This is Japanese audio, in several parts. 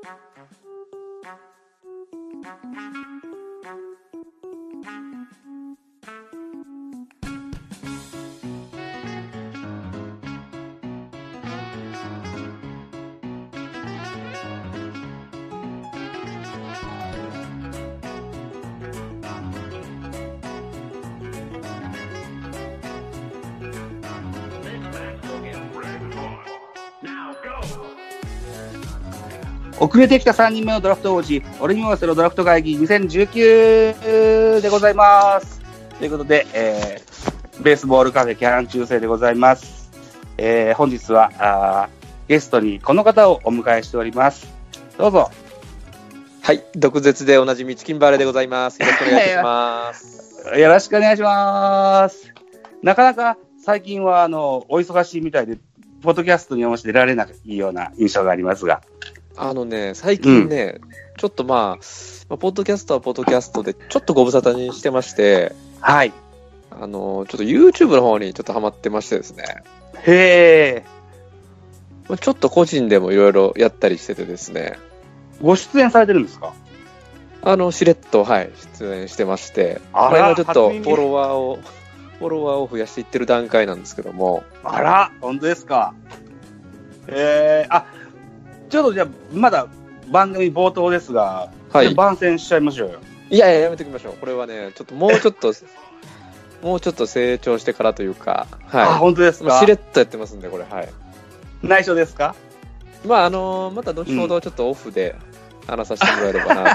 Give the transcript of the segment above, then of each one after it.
遅れてきた3人目のドラフト王子、俺にもせろドラフト会議2019でございます。ということで、ベースボールカフェキャラン中世でございます。本日はゲストにこの方をお迎えしております。どうぞ。 はい、毒舌でおなじみチキンバレーでございます。よろしくお願いします。 よろしくお願いします。なかなか最近はお忙しいみたいで、ポッドキャストに出られないような印象がありますが。 最近ね、ちょっとポッドキャストはポッドキャストで、ちょっとご無沙汰にしてまして、 はい。 ちょっと YouTube の方にちょっとハマってましてですね。 へー。ちょっと個人でもいろいろやったりしててですね。 ご出演されてるんですか？ しれっと、はい、出演してまして、今ちょっとフォロワーを増やしていってる段階なんですけども。 あら、本当ですか？ちょっとじゃあ、まだ番組冒頭ですが、はい、番宣しちゃいましょうよ。 いや、やめときましょう。これはね、ちょっともうちょっと成長してからというか、はい。 本当ですか？ しれっとやってますんで、これ、はい。 内緒ですか？ また後ほどちょっとオフで話させてもらえればな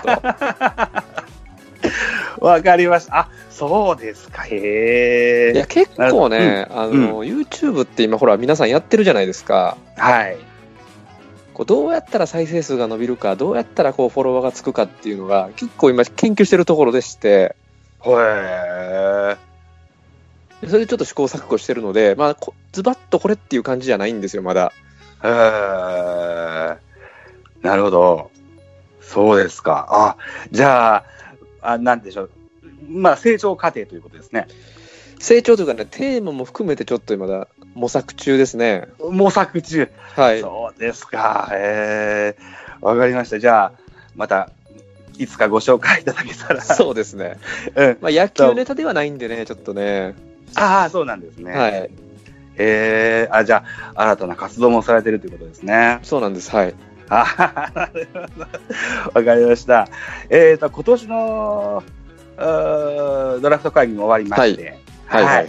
と。わかりました。そうですか。へー。 いや、結構ね、YouTube って今、ほら、皆さんやってるじゃないですか。 はい。 どうやったら再生数が伸びるか、どうやったらフォロワーがつくかっていうのが結構今研究してるところでして、 へー。 それでちょっと試行錯誤してるので、ズバッとこれっていう感じじゃないんですよ、まだ。 へー。なるほど。そうですか。じゃあ、なんでしょう。成長過程ということですね。 成長というかね、テーマも含めてちょっとまだ模索中ですね。 模索中。 はい。 そうですか。わかりました。じゃあ、また、いつかご紹介いただけたら。 そうですね。野球ネタではないんでね、ちょっとね。 そうなんですね。 はい。 じゃあ、新たな活動もされてるということですね。 そうなんです。はい。 なるほど。わかりました。今年のドラフト会議も終わりまして、今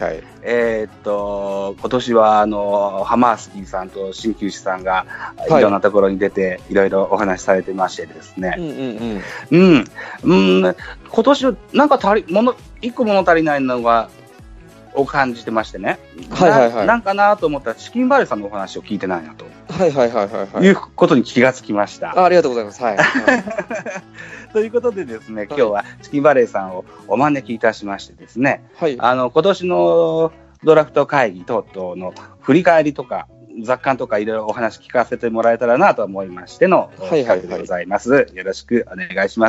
年はハマースキーさんと鍼灸師さんがいろんなところに出て、いろいろお話しされてましてですね。今年なんか一個物足りないのがを感じてましてね。なんかなと思ったらチキンバレーさんのお話を聞いてないなと。いうことに気がつきました。 ありがとうございます。はい。 ということでですね、今日はチキンバレーさんをお招きいたしましてですね、今年のドラフト会議等々の振り返りとか雑感とかいろいろお話聞かせてもらえたらなと思いましての企画でございます。よろしくお願いします。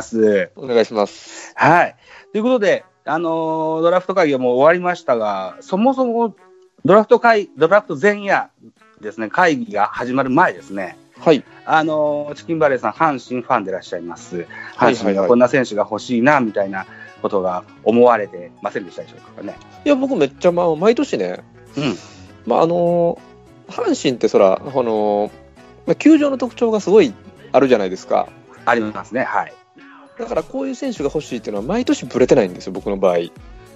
お願いします。 はい。ということで、ドラフト会議はもう終わりましたが、そもそもドラフト前夜ですね、会議が始まる前ですね。 はい。 チキンバレーさん、阪神ファンでいらっしゃいます。阪神がこんな選手が欲しいな、みたいなことが思われてませんでしたでしょうかね。 いや、僕めっちゃ、毎年ね、阪神って球場の特徴がすごいあるじゃないですか。 ありますね、はい。 だからこういう選手が欲しいっていうのは毎年ブレてないんですよ、僕の場合。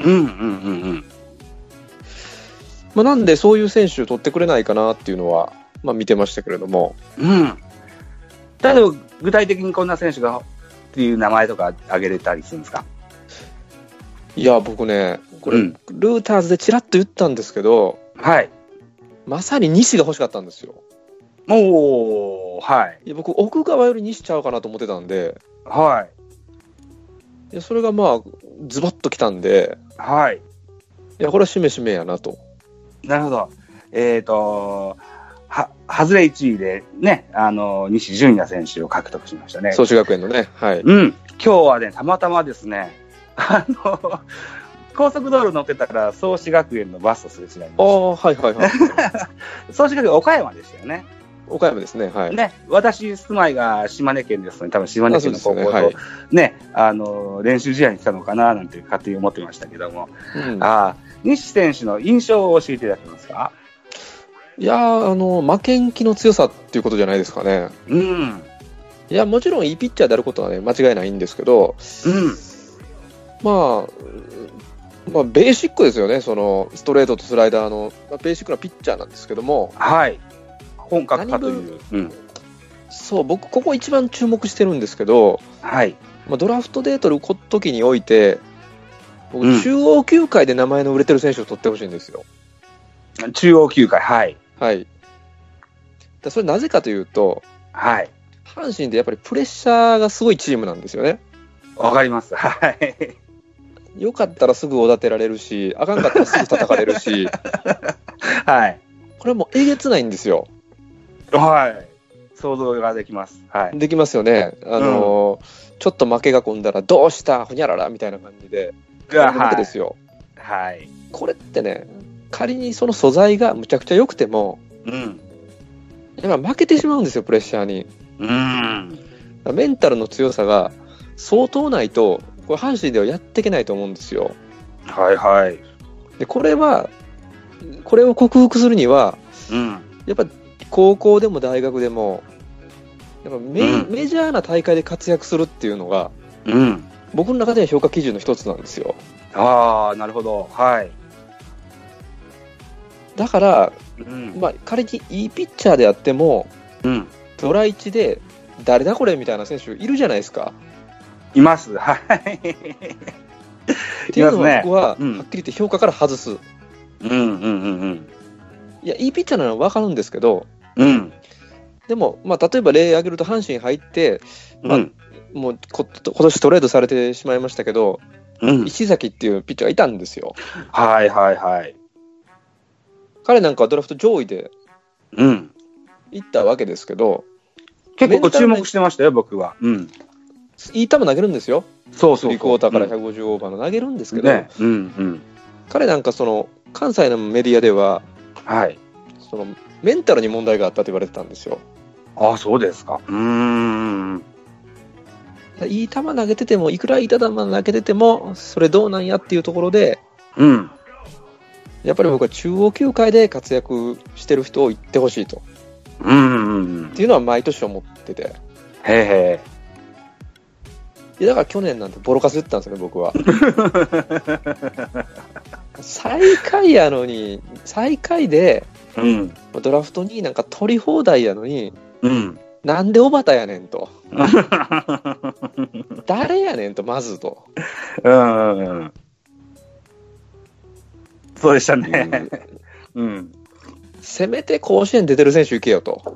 なんでそういう選手を取ってくれないかなっていうのは、見てましたけれども。 例えば具体的にこんな選手がっていう名前とか挙げれたりするんですか？ いや、僕ね、これ、ルーターズでチラッと言ったんですけど、まさに西が欲しかったんですよ。いや、僕、奥川より西ちゃうかなと思ってたんで、いや、それがズバッときたんで、いや、これはしめしめやなと。 なるほど。外れ1位でね、西純也選手を獲得しましたね。 創志学園のね。はい。 今日はね、たまたまですね、高速道路乗ってたから創志学園のバスとすれ違いました。 創志学園岡山でしたよね。 岡山ですね。はい。 ね、私、住まいが島根県ですので、多分島根県の高校と、 はい、 ね、練習試合に来たのかな、なんて勝手に思ってましたけども。西選手の印象を教えていただけますか？ いや負けん気の強さっていうことじゃないですかね。いや、もちろんいいピッチャーであることはね、間違いないんですけど、まあ、ベーシックですよね、そのストレートとスライダーの、ベーシックなピッチャーなんですけども、 はい、本格派という、 そう、僕、ここ一番注目してるんですけど、 はい、 ドラフトで取る時において、僕、中央球界で名前の売れてる選手を取ってほしいんですよ。 中央球界、はい。 はい。それなぜかというと、 はい。 阪神ってやっぱりプレッシャーがすごいチームなんですよね。 わかります。はい。 よかったらすぐおだてられるし、あかんかったらすぐ叩かれるし、 はい。 これもうえげつないんですよ。 はい。想像ができます。はい。 できますよね。ちょっと負けが込んだら、どうしたほにゃららみたいな感じで、わけですよ。 はい。 これってね、仮にその素材がむちゃくちゃ良くても、やっぱ負けてしまうんですよ、プレッシャーに。メンタルの強さが相当ないと、これ阪神ではやっていけないと思うんですよ。 はいはい。 で、これを克服するには、やっぱ高校でも大学でも、やっぱメジャーな大会で活躍するっていうのが、僕の中では評価基準の一つなんですよ。 ああ、なるほど。はい。 だから、仮にいいピッチャーであっても、ドラ1で誰だこれみたいな選手いるじゃないですか。 います。はい。 っていうのは僕ははっきり言って評価から外す。いや、いいピッチャーなのは分かるんですけど、でも、例えば例挙げると阪神入って、もう今年トレードされてしまいましたけど、石崎っていうピッチャーがいたんですよ。 はいはいはい。 彼なんかはドラフト上位で行ったわけですけど、 結構注目してましたよ、僕は。 いい球投げるんですよ。 そうそう。 3クォーターから150オーバーの投げるんですけど、彼なんかその関西のメディアでは、そのメンタルに問題があったと言われてたんですよ。 ああ、そうですか。 いい球投げてても、いくらいい球投げてても、それどうなんやっていうところで、やっぱり僕は中央球界で活躍してる人を言ってほしいと。っていうのは毎年思ってて。いや、だから去年なんてボロカス言ってたんですよね、僕は。最下位やのに、最下位で、ドラフト2位なんか取り放題やのに、なんで小畑やねんと。誰やねんと、まずと。 そうでしたね。 せめて甲子園出てる選手行けよと。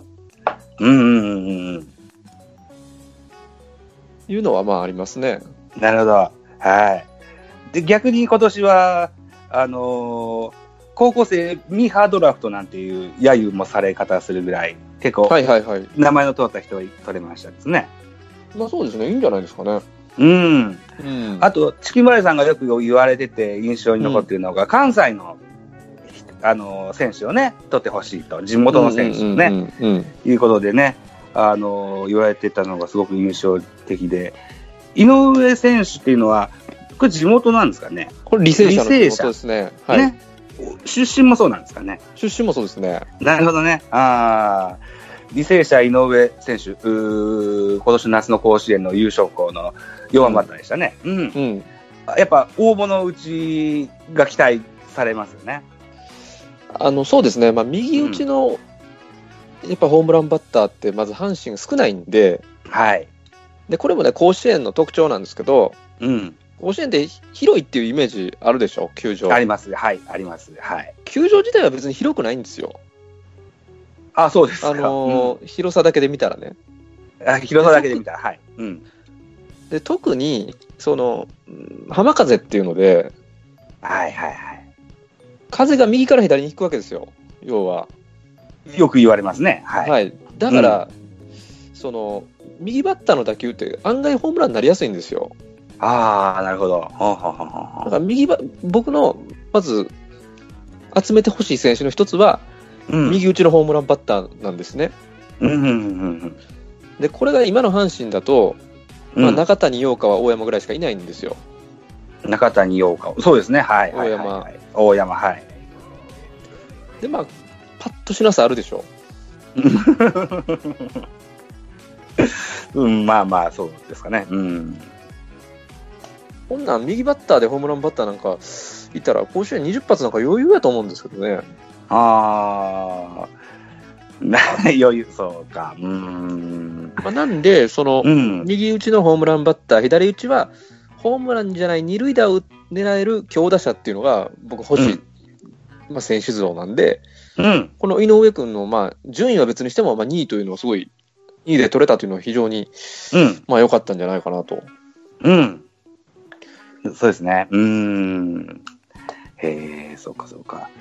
いうのはありますね。 なるほど。はい。で、逆に今年は、高校生ミーハードラフトなんていう揶揄もされ方するぐらい、結構、名前の通った人を取れましたですね。 そうですね。いいんじゃないですかね。 あと、チキンバレーさんがよく言われてて印象に残っているのが、関西の、選手をね、取ってほしいと。地元の選手をね、いうことでね、言われてたのがすごく印象的で、井上選手っていうのは、これ地元なんですかね。 これ履正社の地元ですね。 ね。出身もそうなんですかね。 出身もそうですね。 なるほどね。履正社井上選手、今年夏の甲子園の優勝校の4番バッターでしたね。やっぱ大物打ちが期待されますよね。 そうですね。右打ちの、やっぱホームランバッターってまず阪神が少ないんで、でこれもね甲子園の特徴なんですけど、甲子園って広いっていうイメージあるでしょ、球場。 あります。はい、あります。はい。 球場自体は別に広くないんですよ。 あ、そうですか。 広さだけで見たらね。 広さだけで見たら、はい。 で特にその浜風っていうので、風が右から左に引くわけですよ。要は。 よく言われますね。はい。 だから、その右バッターの打球って案外ホームランになりやすいんですよ。 なるほど。 だから僕のまず集めてほしい選手の一つは、右打ちのホームランバッターなんですね。 で、これが今の阪神だと、まあ、中谷陽川は大山ぐらいしかいないんですよ。 中谷陽川、そうですね、はい。 大山。 大山、はい。 で、まあ、パッとしなさあるでしょ。 まあまあ、そうですかね。 こんなん右バッターでホームランバッターなんかいたら、甲子園20発なんか余裕やと思うんですけどね。 余裕、そうか。 まあ、なんで、その、右打ちのホームランバッター、左打ちは、ホームランじゃない二塁打を狙える強打者っていうのが、僕欲しい、まあ、選手像なんで、この井上君の、まあ、順位は別にしても、まあ、2位というのはすごい、2位で取れたというのは非常に、まあ、良かったんじゃないかなと。 そうですね。そうか、そうか。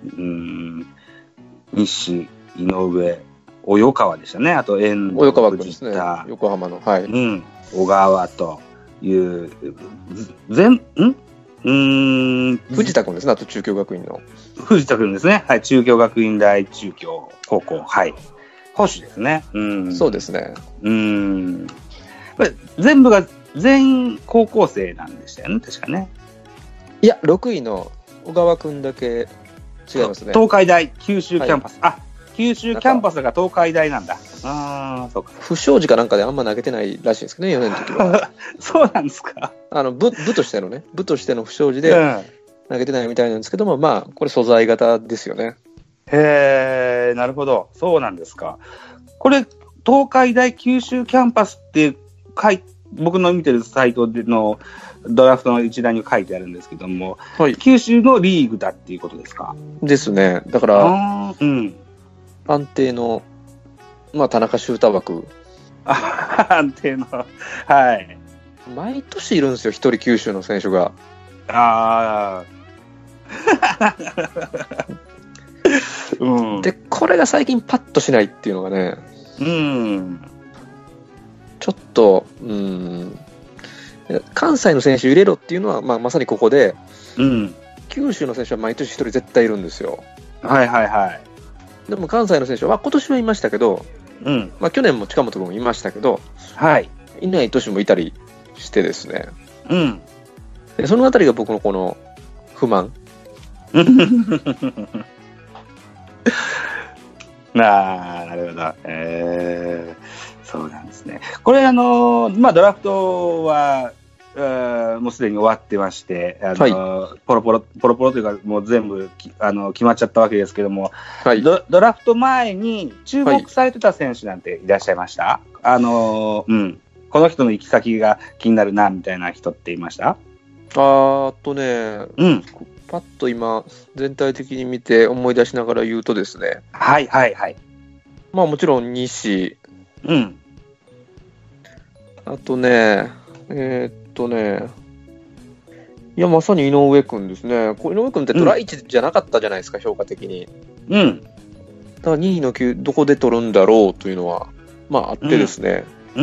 西、井上、及川でしたね。あと、遠藤、 及川君ですね。横浜の。はい。 小川という、 藤田君ですね。あと、中京学院の。 藤田君ですね。はい。中京学院大中京高校。はい。保守ですね。 そうですね。 全部が全員高校生なんでしたよね。確かね。 いや、6位の小川君だけ違いますね。 東海大、九州キャンパス。九州キャンパスが東海大なんだ。そうか。 不祥事かなんかであんま投げてないらしいですけどね、4年の時は。 そうなんですか。 部としてのね、部としての不祥事で投げてないみたいなんですけども、まあ、これ素材型ですよね。 へー、なるほど。そうなんですか。これ、東海大九州キャンパスって僕の見てるサイトでのドラフトの一覧に書いてあるんですけども、九州のリーグだっていうことですか？ ですね。だから、安定の、まあ、田中修太枠。 安定の、はい。 毎年いるんですよ、一人九州の選手が。で、これが最近パッとしないっていうのがね、ちょっと、関西の選手入れろっていうのは、まあ、まさにここで、九州の選手は毎年一人絶対いるんですよ。でも関西の選手は、今年はいましたけど、まあ、去年も近本君もいましたけど、いない年もいたりしてですね、でそのあたりが僕のこの不満。 なるほど。そうなんですね。これまあ、ドラフトはもうすでに終わってまして、ポロポロというか、もう全部決まっちゃったわけですけども、ドラフト前に注目されてた選手なんていらっしゃいました？この人の行き先が気になるなみたいな人っていました？ パッと今全体的に見て思い出しながら言うとですね、まあもちろん西、あとね、いやまさに井上君ですね。井上君ってドラ1じゃなかったじゃないですか、評価的に。だから2位の級どこで取るんだろうというのはまああってですね。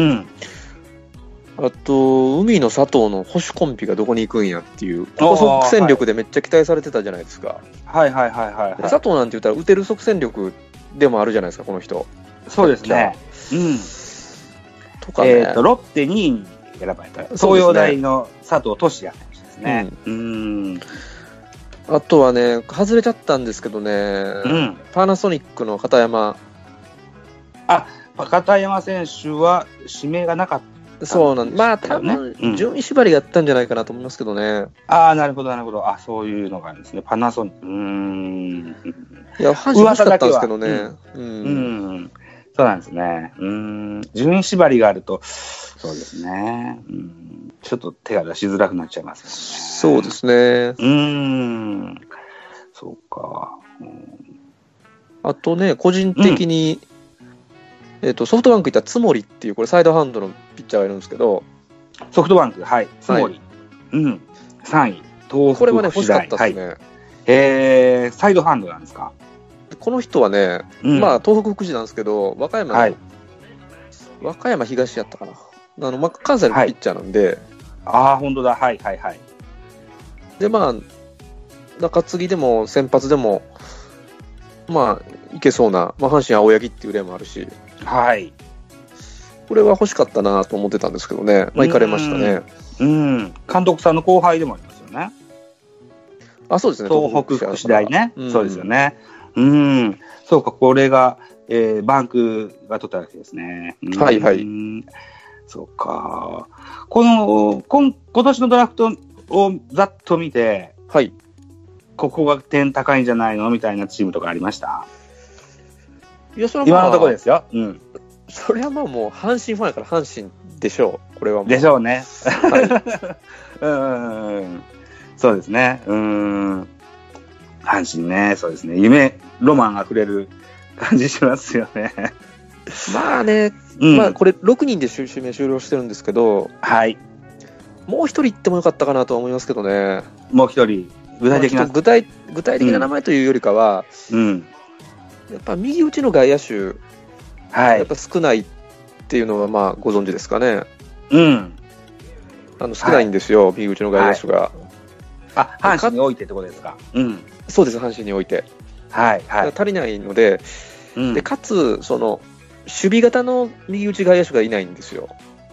あと、海の佐藤の保守コンビがどこに行くんやっていう、ここ即戦力でめっちゃ期待されてたじゃないですか。佐藤なんて言ったら打てる即戦力でもあるじゃないですか、この人。 そうですね。とかね。ロッテ2位に選ばれた、東洋大の佐藤俊也選手ですね。 あとはね、外れちゃったんですけどね、パナソニックの片山。 片山選手は指名がなかった。 そうなんです。まあ、多分、順位縛りがあったんじゃないかなと思いますけどね。 なるほど。そういうのがあるんですね。パナソニック。 いや、阪神欲しかったんですけどね。 そうなんですね。順位縛りがあると、そうですね。ちょっと手が出しづらくなっちゃいますよね。そうですね。 そうか。 あとね、個人的に、ソフトバンクいった津森っていう、これサイドハンドのピッチャーがいるんですけど、 ソフトバンク、津森。3位、東北福祉大。 これはね、欲しかったですね。サイドハンドなんですか？ この人はね、まあ、東北福祉なんですけど、和歌山東やったかな。関西のピッチャーなんで。 本当だ。 で、まあ、中継ぎでも先発でも、まあ、いけそうな、まあ、阪神青柳っていう例もあるし、 はい。 これは欲しかったなと思ってたんですけどね。まあ、行かれましたね。 監督さんの後輩でもありますよね。 あ、そうですね。 東北福祉大ね。そうですよね。そうか、これが、バンクが取ったわけですね。 はいはい。 そうか。今年のドラフトをざっと見て、 はい。 ここが点高いんじゃないのみたいなチームとかありました？ いや、それは今のところですよ。 それはまあもう阪神ファンやから阪神でしょう。これはもう。 でしょうね。はい。そうですね。阪神ね、そうですね。ロマンあふれる感じしますよね。 まあね、まあこれ6人で指名終了してるんですけど、 はい。 もう1人行ってもよかったかなとは思いますけどね。 もう1人、具体的な名前というよりかは、やっぱ右打ちの外野手、やっぱ少ないっていうのはまあご存知ですかね。少ないんですよ、右打ちの外野手が。 阪神においてってことですか？ そうです、阪神において。足りないので、でかつその守備型の右打ち外野手がいないんですよ。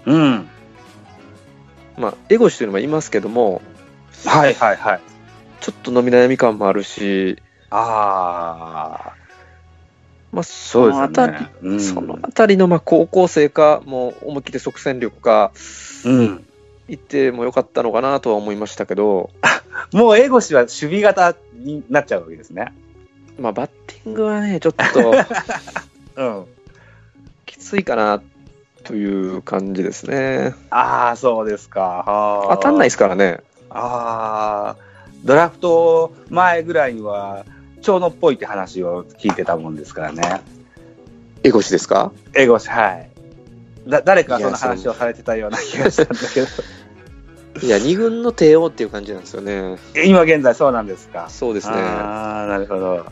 まあ江越というのもいますけども、ちょっと伸び悩み感もあるし、まあそのあたりのまあ高校生か、もう思い切って即戦力か、行ってもよかったのかなとは思いましたけど。 もう江越は守備型になっちゃうわけですね。 まあバッティングはね、ちょっと、きついかなという感じですね。 そうですか。 当たんないですからね。 ドラフト前ぐらいには長野っぽいって話を聞いてたもんですからね。 江越ですか？ 江越、はい。誰かその話をされてたような気がしたんだけど。 いや、2軍の帝王っていう感じなんですよね。 今現在そうなんですか？ そうですね。 なるほど。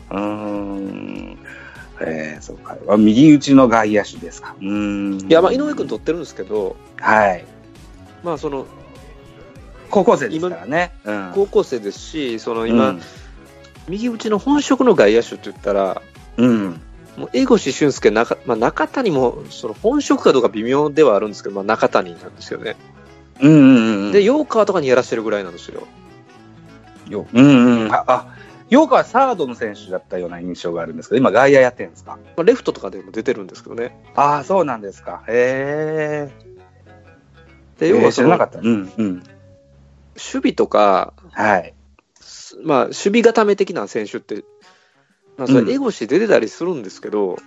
そうか。右打ちの外野手ですか？いや、まあ井上君取ってるんですけど、まあその高校生ですからね。 高校生ですし、その今、右打ちの本職の外野手って言ったら、もう江越俊介、中谷もその本職かどうか微妙ではあるんですけど、まあ、中谷なんですよね。で、陽川とかにやらせてるぐらいなんですよ。 陽川はサードの選手だったような印象があるんですけど、今外野やってるんですか？ レフトとかでも出てるんですけどね。 そうなんですか。で、 要は知らなかった。 守備とか、まあ守備固め的な選手って、まあ、それ江越出てたりするんですけど、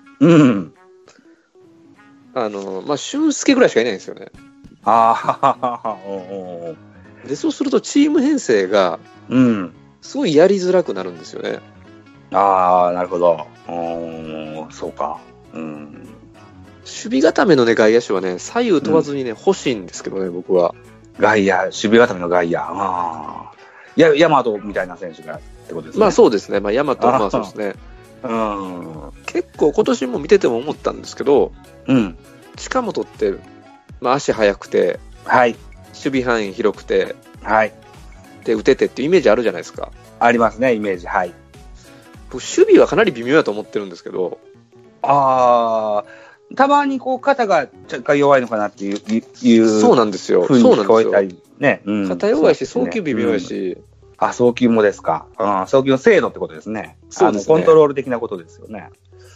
まあ俊介ぐらいしかいないんですよね。で、そうするとチーム編成がすごいやりづらくなるんですよね。 なるほど。そうか。 守備固めのね、外野手はね、左右問わずにね、欲しいんですけどね、僕は。 守備固めの外野。大和みたいな選手がってことですね。 まあそうですね。まあ大和はまあそうですね。結構今年も見てても思ったんですけど、近本って、まあ、足速くて、守備範囲広くて、で打ててっていうイメージあるじゃないですか。 ありますね、イメージ。 僕守備はかなり微妙だと思ってるんですけど、 たまにこう肩が若干弱いのかなっていうそうなんですよ。 風に聞こえたりね。 肩弱いし、送球微妙やし。 送球もですか。送球の精度ってことですね。 そうですね。 コントロール的なことですよね。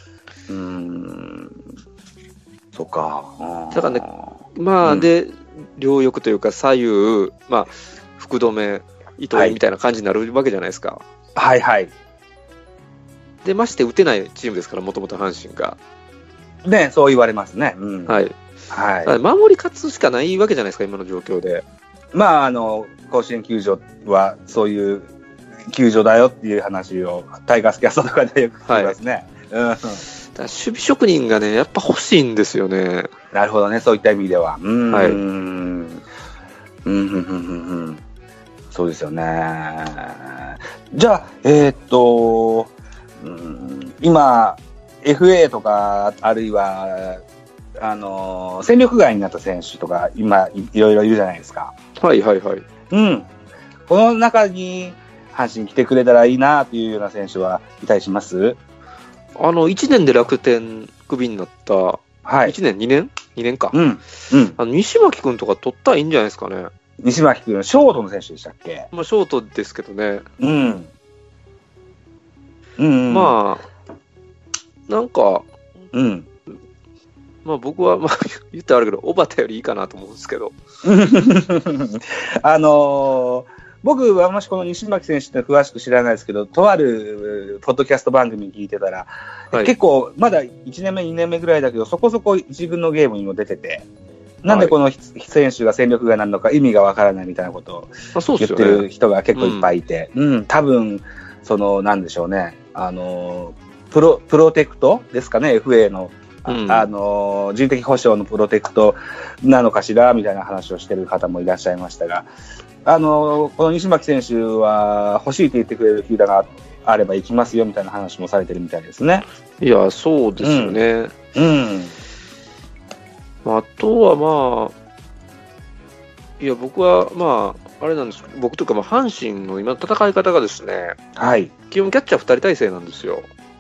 そうか。 だからね、まあ、で、両翼というか左右、まあ、福留、糸井みたいな感じになるわけじゃないですか。で、まして打てないチームですから、もともと阪神が。 ね、そう言われますね。 守り勝つしかないわけじゃないですか、今の状況で。 まあ、甲子園球場はそういう球場だよっていう話をタイガースキャストとかでよく聞きますね。 守備職人がね、やっぱ欲しいんですよね。 なるほどね、そういった意味では。そうですよね。じゃあ、今、FA とか、あるいは、戦力外になった選手とか、今、いろいろいるじゃないですか。この中に、阪神来てくれたらいいなというような選手はいたりします？ 1年で楽天クビになったはい、1年、2年 ?2 年か。西巻君とか取ったらいいんじゃないですかね。 西巻君、ショートの選手でしたっけ？ まあ、ショートですけどね。まあ、なんか、まあ僕は、まあ、言ったらあるけど、小畑よりいいかなと思うんですけど。 僕はあんましこの西巻選手って詳しく知らないですけど、とあるポッドキャスト番組聞いてたら、結構まだ1年目、2年目ぐらいだけど、そこそこ一軍のゲームにも出てて、なんでこの選手が戦力外なのか意味がわからないみたいなことを言ってる人が結構いっぱいいて、多分、なんでしょうね、プロテクトですかね、FA の。人的保障のプロテクトなのかしらみたいな話をしている方もいらっしゃいましたが、この西巻選手は欲しいと言ってくれる球団があれば行きますよみたいな話もされてるみたいですね。 いや、そうですよね。あとはまあ、いや、僕はまあ、あれなんですけど、僕というか、阪神の今の戦い方がですね、基本キャッチャー2人体制なんですよ。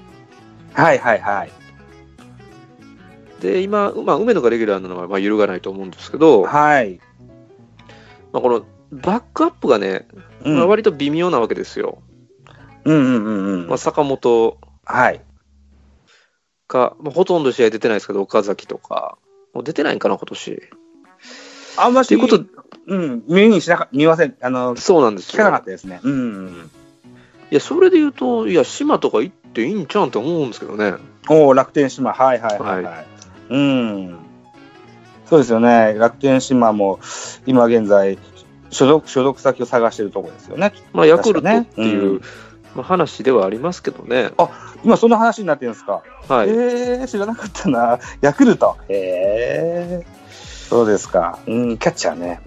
で、今、梅野がレギュラーなのはまあ揺るがないと思うんですけど、まあ、このバックアップがね、割と微妙なわけですよ。坂本か、ほとんど試合出てないですけど、岡崎とか、もう出てないんかな、今年。 あんまし、 いうこと、 見ません。 そうなんですよ。 聞かなかったですね。 いや、それで言うと、いや、島とか行っていいんちゃうんって思うんですけどね。 楽天島、そうですよね。楽天島も今現在所属先を探しているところですよね。 まあヤクルトっていう、話ではありますけどね。 今そんな話になってるんですか。知らなかったな。ヤクルト。そうですか。キャッチャーね。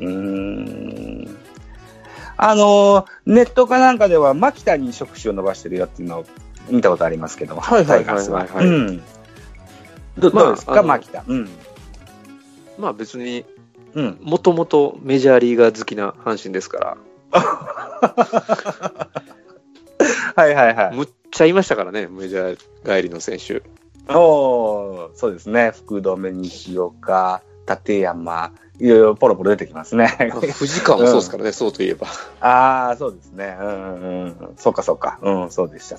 ネットかなんかでは牧田に触手を伸ばしてるよっていうのを見たことありますけど、タイガースは。どうですか、牧田。 まあ別に、もともとメジャーリーガー好きな阪神ですから。むっちゃいましたからね、メジャー帰りの選手。 そうですね。福留、西岡、立山、いろいろポロポロ出てきますね。 藤川もそうですからね、そうといえば。 そうですね。そうか。そうでした。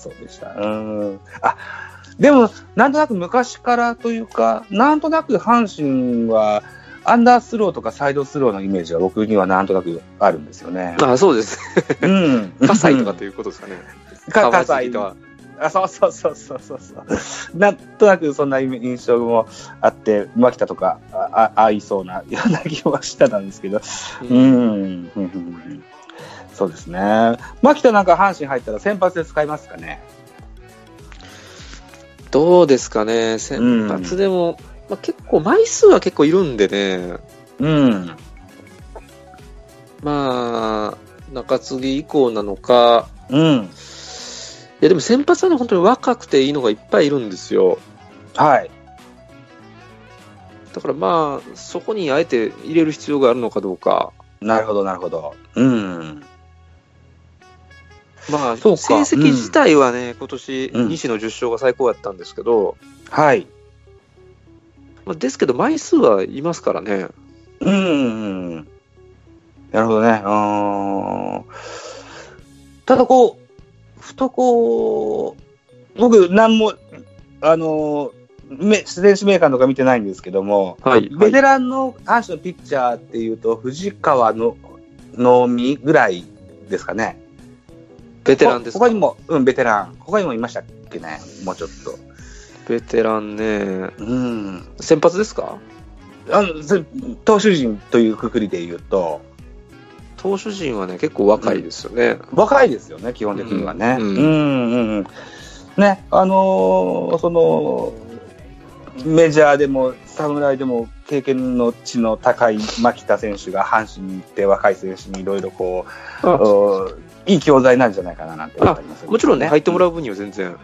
でも、なんとなく昔からというか、なんとなく阪神は、アンダースローとかサイドスローのイメージが僕にはなんとなくあるんですよね。 そうです。葛西とかということですかね。 葛西とは。そう。なんとなくそんな印象もあって、牧田とか合いそうなような気もしたんですけど。そうですね。牧田なんか阪神入ったら先発で使いますかね。 どうですかね。先発でも、結構枚数は結構いるんでね。まあ中継ぎ以降なのか。いやでも先発はね、本当に若くていいのがいっぱいいるんですよ。だからまあそこにあえて入れる必要があるのかどうか。 なるほど。 まあ成績自体はね、今年西の10勝が最高やったんですけど、ですけど枚数はいますからね。 なるほどね。ただ僕何も選手名鑑とか見てないんですけども、ベテランの阪神のピッチャーっていうと藤川の能見ぐらいですかね。 ベテランですか。 他にもベテラン他にもいましたっけね。もうちょっとベテランね。先発ですか。 投手陣というくくりで言うと、 投手陣はね結構若いですよね。 若いですよね、基本的にはね。ね、そのメジャーでも侍でも経験の値の高い牧田選手が阪神に行って若い選手にいろいろこういい教材なんじゃないかななんて思ってます、 もちろんね、入ってもらう分には全然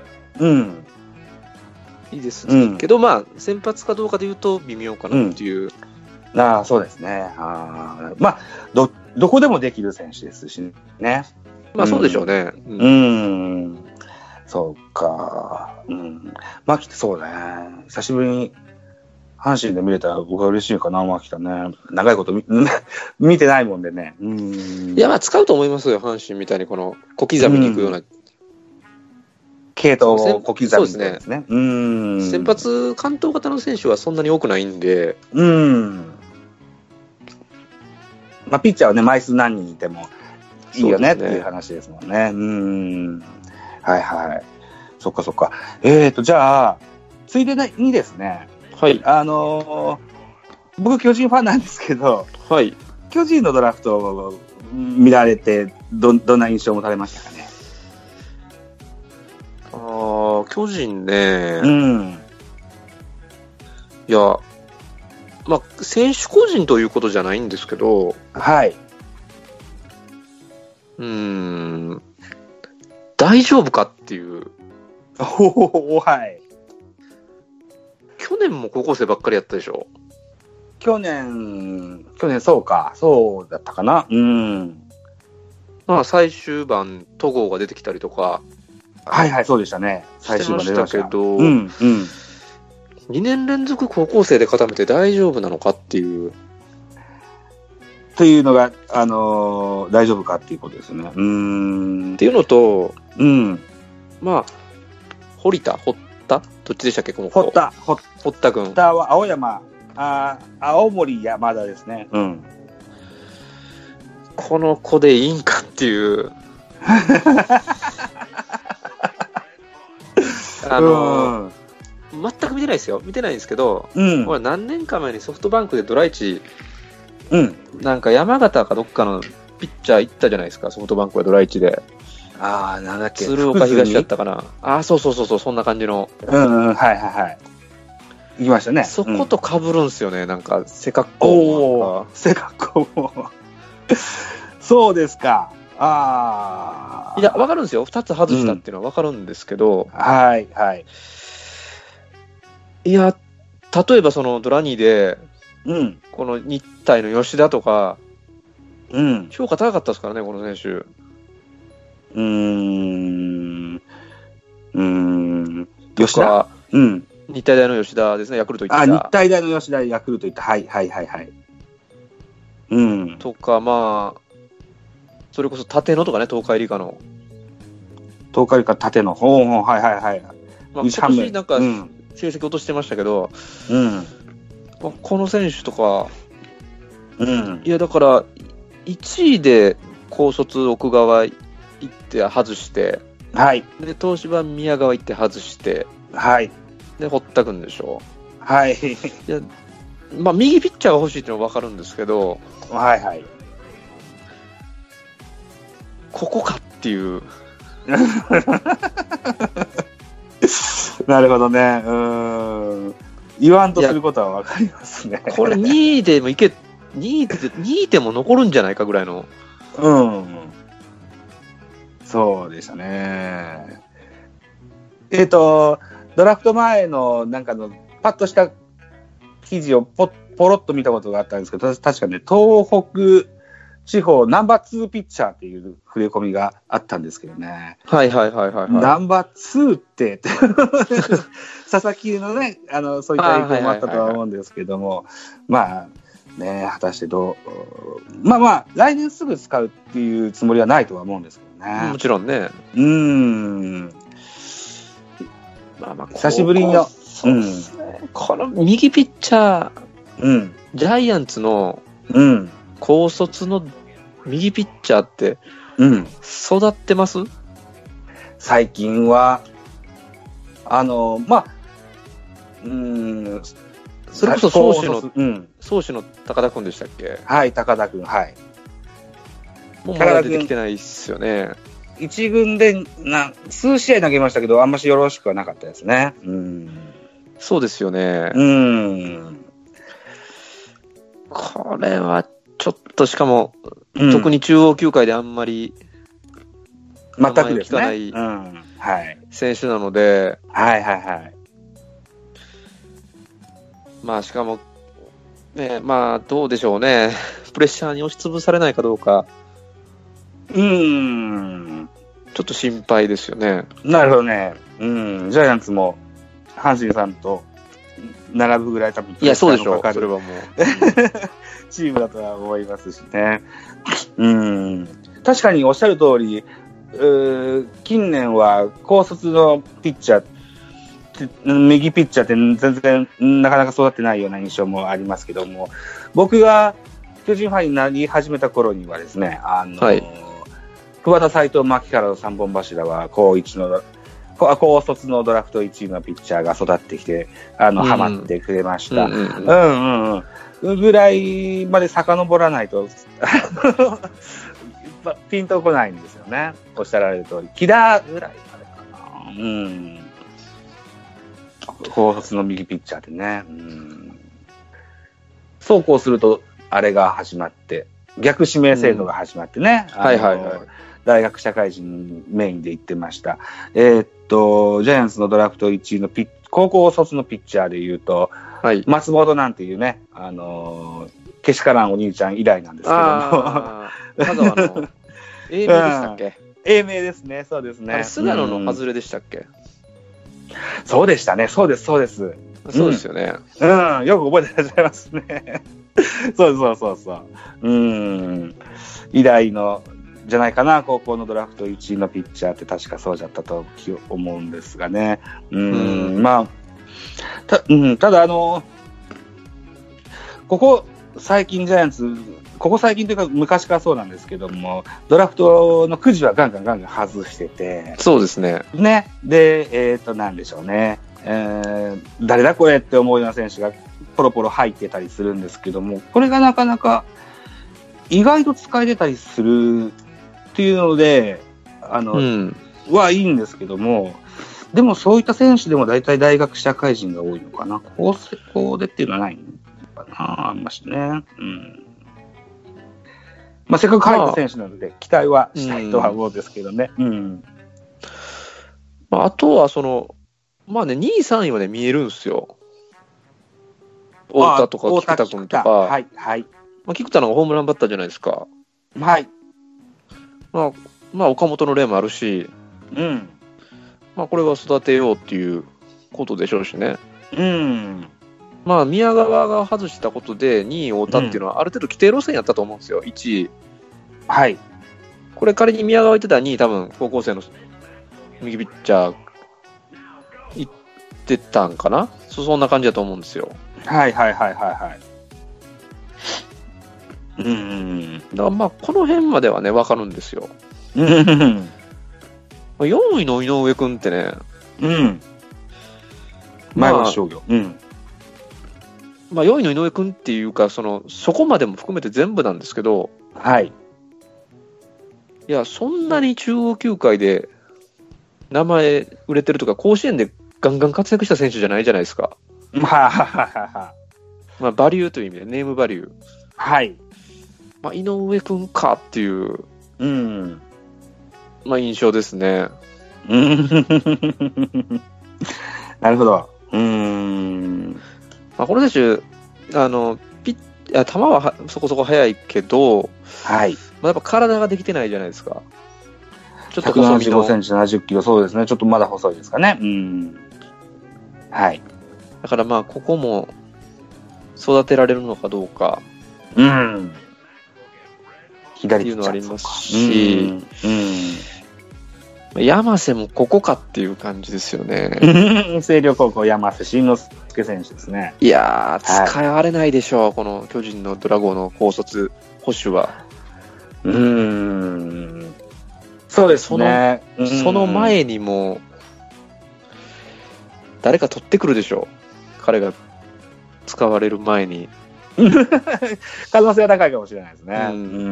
いいですけど、まあ先発かどうかで言うと微妙かなっていう。 そうですね。まあどこでもできる選手ですしね。 まあそうでしょうね。そうか。牧田そうね。久しぶりに阪阪神で見れたら僕は嬉しいかな、牧田ね。長いこと見てないもんでね。 いや、まあ使うと思いますよ、阪神みたいにこの小刻みにいくような。 系統を小刻みにですね。 先発完投型の選手はそんなに多くないんで。 まあ、ピッチャーはね、枚数何人いてもいいよねっていう話ですもんね。はいはい。そっかそっか。じゃあ、ついでにですね、 はい。 僕、巨人ファンなんですけど、 はい。 巨人のドラフトを見られて、どんな印象を持たれましたかね。 巨人ね、いや、まあ、選手個人ということじゃないんですけど、 はい。 大丈夫かっていう。 はい。 去年も高校生ばっかりやったでしょ。 去年そうだったかな。 まあ、最終盤、戸郷が出てきたりとか。 はいはい、そうでしたね。 最終盤出ましたけど、2年連続高校生で固めて大丈夫なのかっていう。 というのが、大丈夫かっていうことですよね。 っていうのと、まあ、堀田どっちでしたっけ、この子。堀田君。 堀田は青森山田ですね。 この子でいいんかっていう。全く見てないですよ。見てないんですけど、俺何年か前にソフトバンクでドラ1、なんか山形かどっかのピッチャー行ったじゃないですか、ソフトバンクはドラ1で。 なんだっけ。 鶴岡東だったかな。そう、そんな感じの。 はい。行きましたね。 そこと被るんすよね、なんか、背格好。 背格好。そうですか。 いや、わかるんですよ。2つ外したっていうのはわかるんですけど。 はい。 いや、例えばそのドラ2で、この日体の吉田とか、評価高かったですからね、この選手。吉田日体大の吉田ですね、ヤクルト行った。 日体大の吉田、ヤクルト行った。はい。 とか、まあ、それこそ立野とかね、東海理科の。 東海理科立野。はい。 まあ、今年なんか、成績落としてましたけど、まあ、この選手とか、いや、だから、1位で高卒奥川行って外して、で、東芝宮川行って外して、で、堀田君でしょ。いや、まあ、右ピッチャーが欲しいっていうのは分かるんですけど、ここかっていう。 なるほどね。言わんとすることは分かりますね。 これ2位でも2位でも残るんじゃないかぐらいの。 そうでしたね。ドラフト前のなんかのパッとした記事をポロッと見たことがあったんですけど、確かね、東北地方ナンバー2ピッチャーっていう触れ込みがあったんですけどね。ナンバー2って佐々木のね、そういった影響もあったとは思うんですけども、まあね、果たしてまあ来年すぐ使うっていうつもりはないとは思うんですけどね。 もちろんね。 久しぶりの、 この右ピッチャー、ジャイアンツの高卒の右ピッチャーって育ってます？ 最近はそれこそ宗師の高田君でしたっけ？ 高田君、 もうまだ出てきてないっすよね。 一軍で数試合投げましたけど、あんましよろしくはなかったですね。 そうですよね。これはちょっと、しかも、特に中央球界であんまり全くですね。 聞かない選手なので、まあしかもね、まあどうでしょうね、プレッシャーに押しつぶされないかどうか。ちょっと心配ですよね。 なるほどね。ジャイアンツも阪神さんと並ぶぐらい多分いや、そうでしょう。それはもう。 チームだとは思いますしね。確かにおっしゃる通り、近年は高卒のピッチャー、右ピッチャーって全然なかなか育ってないような印象もありますけども、僕が巨人ファンになり始めた頃にはですね、桑田、斉藤、牧原の3本柱は高卒のドラフト1位のピッチャーが育ってきて、ハマってくれました。ぐらいまで遡らないとピンとこないんですよね。おっしゃられる通り。木田ぐらいまでかな。高卒の右ピッチャーでね。そうこうすると、あれが始まって、逆指名制度が始まってね。大学社会人メインで言ってました。ジャイアンツのドラフト1位の高校卒のピッチャーで言うと、松本なんていうね、けしからんお兄ちゃん以来なんですけども。 香川の英明でしたっけ？ 英明ですね、そうですね。 菅野の外れでしたっけ？ そうでしたね、そうです。 そうですよね。 よく覚えてらっしゃいますね。そう。以来の、じゃないかな、高校のドラフト1位のピッチャーって確かそうだったと思うんですがね。ただここ最近ジャイアンツ、ここ最近というか昔からそうなんですけども、ドラフトのくじはガンガン外してて。 そうですね。 で、なんでしょうね。誰だこれって思うような選手がポロポロ入ってたりするんですけども、これがなかなか意外と使えてたりするっていうので、はいいんですけども、でもそういった選手でも大体大学社会人が多いのかな。こうでっていうのはないのかな、あんましね。せっかく入った選手なので、期待はしたいとは思うんですけどね。 あとは2位、3位はね、見えるんですよ。太田とか菊田君とか。菊田のホームランバッターじゃないですか。岡本の例もあるし、これは育てようっていうことでしょうしね。宮川が外したことで2位太田っていうのはある程度規定路線やったと思うんですよ、1位。これ仮に宮川行ってたら2位多分高校生の右ピッチャー行ってたんかな、そんな感じだと思うんですよ。だからこの辺まではね分かるんですよ。4位の井上君ってね、 前橋商業。 4位の井上君っていうかそこまでも含めて全部なんですけど、いやそんなに中央球界で名前売れてるとか甲子園でガンガン活躍した選手じゃないじゃないですか。バリューという意味でネームバリュー。井上君かっていう、印象ですね。 なるほど。 この選手球はそこそこ速いけど、やっぱ体ができてないじゃないですか。 ちょっと細身の175センチ70キロ、そうですね。ちょっとまだ細いですかね。 だからここも育てられるのかどうか。 左っていうのはありますし、山瀬もここかっていう感じですよね。 星稜高校山瀬慎之介選手ですね。 いやー、使われないでしょう、この巨人のドラゴンの高卒捕手は。 そうですね。 その前にも誰か取ってくるでしょう、彼が使われる前に。 可能性は高いかもしれないですね。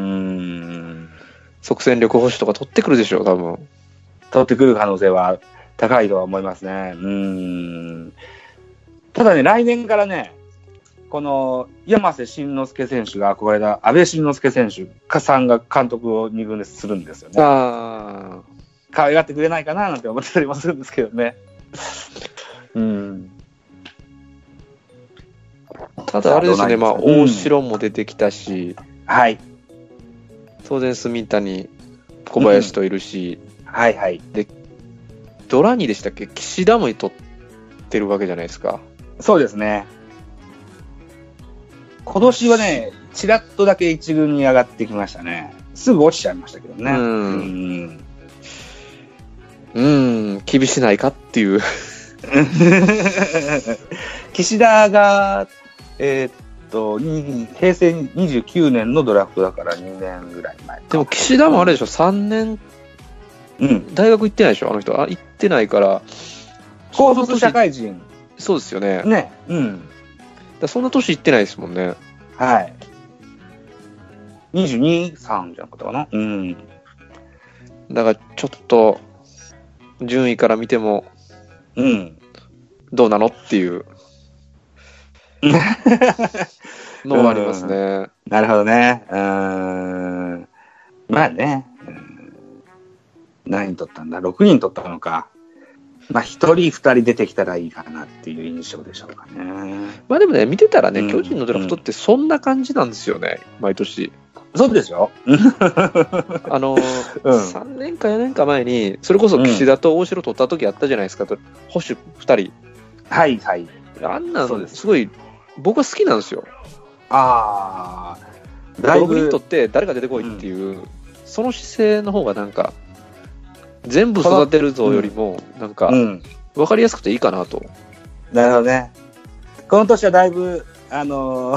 即戦力捕手とか取ってくるでしょう、多分。 取ってくる可能性は高いとは思いますね。ただね、来年からね、この山瀬慎之介選手が憧れた安倍晋之助選手さんが監督を2軍でするんですよね。可愛がってくれないかななんて思ってたりもするんですけどね。 ただあれですね、大城も出てきたし、当然住谷、小林といるし、でドラニーでしたっけ、岸田も取ってるわけじゃないですか。 そうですね。今年はね、ちらっとだけ一軍に上がってきましたね。すぐ落ちちゃいましたけどね。 厳しないかっていう。 岸田が、平成29年のドラフトだから2年ぐらい前か。 でも岸田もあれでしょ、3年、大学行ってないでしょ、あの人。行ってないから。 高卒社会人。 そうですよね。 ね。 そんな年行ってないですもんね。 はい。22、3じゃなかったかな。 だからちょっと、順位から見ても、どうなのっていうのはありますね。 なるほどね。まあね。何人取ったんだ ?6 人取ったのか。まあ、1人、2人出てきたらいいかなっていう印象でしょうかね。 まあでもね、見てたらね、巨人のドラフトってそんな感じなんですよね、毎年。 そうですよ。 3年か4年か前に、それこそ岸田と大城取った時あったじゃないですか、保守2人。 はいはい。 あんなのすごい、僕は好きなんですよ。6人取って誰か出てこいっていう、その姿勢の方がなんか、全部育てるぞよりも、なんか、分かりやすくていいかなと。 なるほどね。この年はだいぶ、何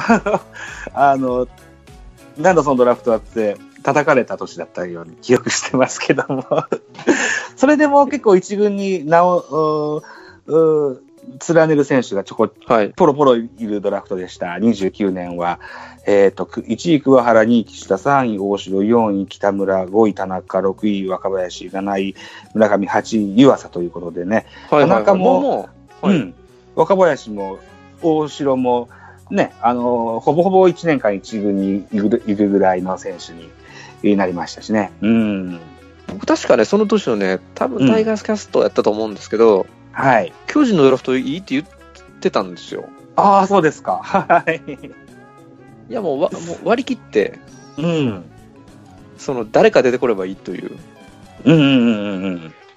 度そのドラフトあって叩かれた年だったように記憶してますけどもそれでも結構一軍に名を連ねる選手がポロポロいるドラフトでした。29年は、1位桑原、2位岸田、3位大城、4位北村、5位田中、6位若林、7位村上、8位湯浅ということでね、田中も、若林も大城もね、ほぼほぼ1年間一軍にいるぐらいの選手になりましたしね。 僕確かね、その年のね、多分タイガースキャストやったと思うんですけど、巨人のドラフトいいって言ってたんですよ。 ああ、そうですか。はい。 いやもう割り切って、その誰か出てこればいいという。